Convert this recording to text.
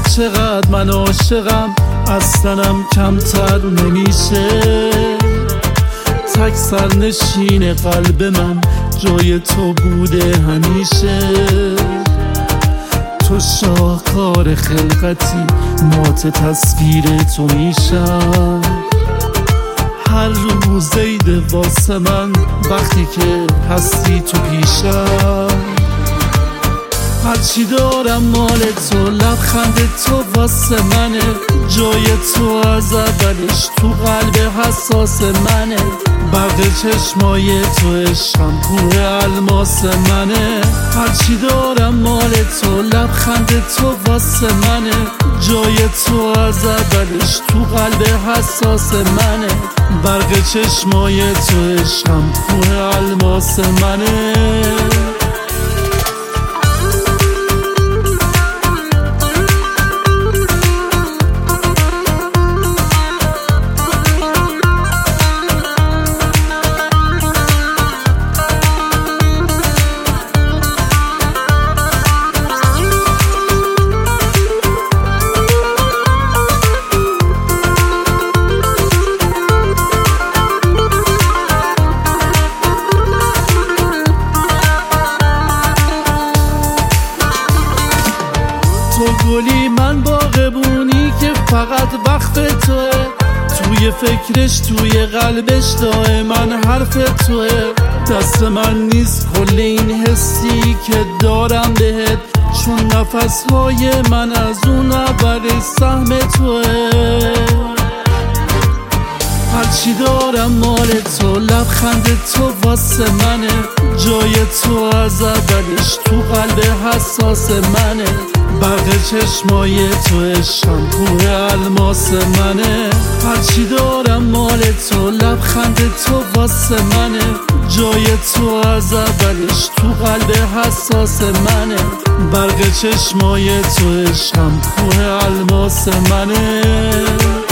چقدر من عاشقم، اصلنم کمتر نمیشه. تک سرنشین قلب من جای تو بوده همیشه. تو شاهکار خلقتی، مات تصویر تو میشم. هر روز عید واسه من وقتی که هستی تو پیشم. هرچی دارم مال تو، لبخند تو واسه منه. جای تو از اولش تو قلب حساس منه. برق چشمای تو عشقم، کوه الماس منه. هرچی دارم مال تو، لبخند تو واسه منه. جای تو از اولش تو قلب حساس منه. برق چشمای تو عشقم، کوه الماس منه. تو گلی من باغبونی که فقط وقت توه. توی فکرش توی قلبش دائما حرف توه. دست من نیست کل این حسی که دارم بهت، چون نفسهای من از اون اول سهم توه. هرچی دارم مال تو، لبخند تو واسه منه. جای تو از اولش تو قلب حساس منه. برق چشمای تو عشقم، کوه الماس منه. هرچی دارم مال تو، لبخند تو واسه منه. جای تو از اولش تو قلب حساس منه. برق چشمای تو عشقم، کوه الماس منه.